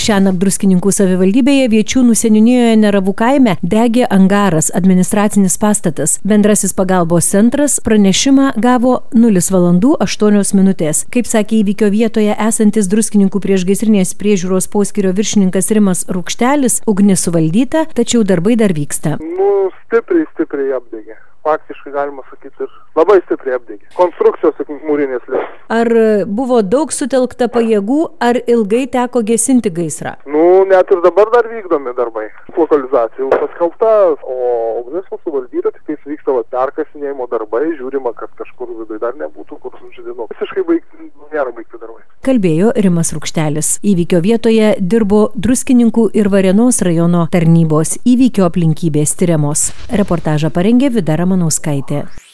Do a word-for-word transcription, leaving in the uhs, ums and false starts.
Šiąnakt Druskininkų savivaldybėje Viečiūnų seniūnijoje Neravų kaime degė angaras, administracinis pastatas. Bendrasis pagalbos centras pranešimą gavo nulis valandų aštuonios minutės. Kaip sakė įvykio vietoje esantis Druskininkų priešgaisrinės priežiūros poskyrio viršininkas Rimas Rukštelis, ugnis suvaldyta, tačiau darbai dar vyksta. Nu, stipriai, stipriai apdegė. Faktiškai galima sakyti ir labai stipriai apdegė. Konstrukcijos mūrinės lėšos. Ar buvo daug sutelkta pajėgų, ar ilgai teko gesinti gaisrą? Nu, net ir dabar dar vykdomi darbai. Lokalizacija jau paskelbta, o ugnis suvaldyta, tik tais vyksta va, perkasinėjimo darbai, žiūrima, kad kažkur viduje dar nebūtų kur sužydino. Visiškai baigti, nėra baigti darbai. Kalbėjo Rimas Rukštelis. Įvykio vietoje dirbo Druskininkų ir Varėnos rajono tarnybos. Įvykio aplinkybės tyriamos. Reportažą parengė Vida Ramanauskaitė.